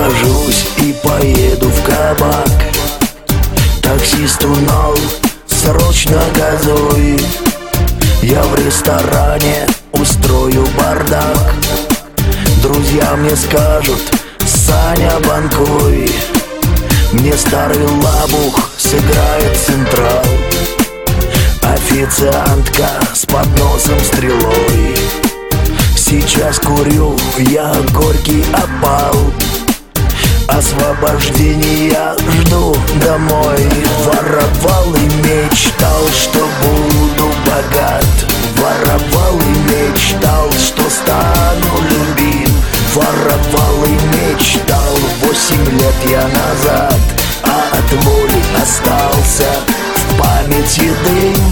Откажусь и поеду в кабак. Таксисту нал, срочно газуй. Я в ресторане устрою бардак. Друзья мне скажут: Саня, банкуй. Мне старый лабух сыграет централ. Официантка с подносом стрелой. Сейчас курю я горький опал. Освобождения жду домой. Воровал и мечтал, что буду богат. Воровал и мечтал, что стану любим. Воровал и мечтал 8 лет я назад. А от воли остался в памяти дым.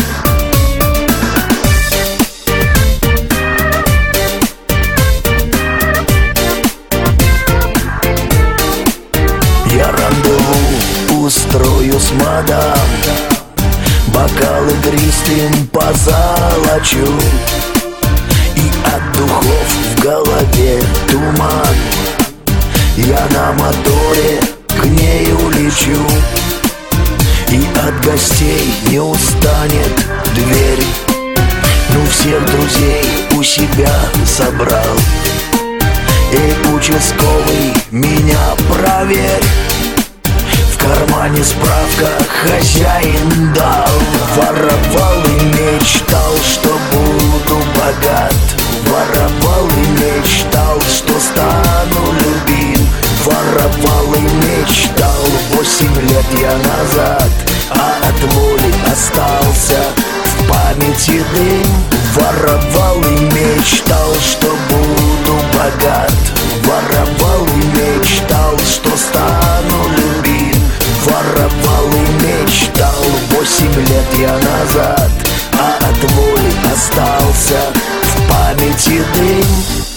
Я рандеву устрою с мадам. Бокалы игристым позолочу. И от духов в голове туман. Я на моторе к ней улечу. И от гостей не устанет дверь. Ну всех друзей у себя собрал. Эй, участковый, меня проверь. В кармане справка хозяин дал. Воровал и мечтал, что буду богат. Воровал и мечтал, что стану любим. Воровал и мечтал 8 лет я назад. А от воли остался в памяти дым. Воровал и мечтал, что буду богат. Воровал и мечтал, что стану любим. Воровал и мечтал 8 лет я назад. А от воли остался в памяти дым.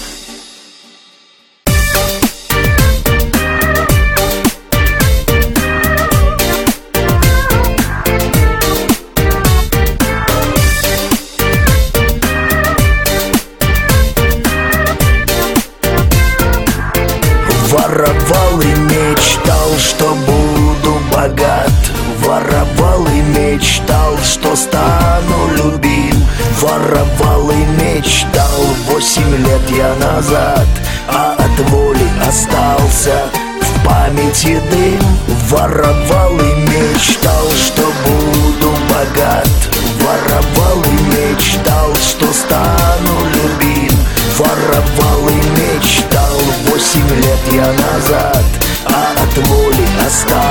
Воровал и мечтал, что буду богат. Воровал и мечтал, что стану любим. Воровал и мечтал 8 лет я назад. А от воли остался в памяти дым. Воровал и мечтал, что буду богат. Воровал и мечтал, что стану любим. Воровал и мечтал 8 лет я назад. А от воли остался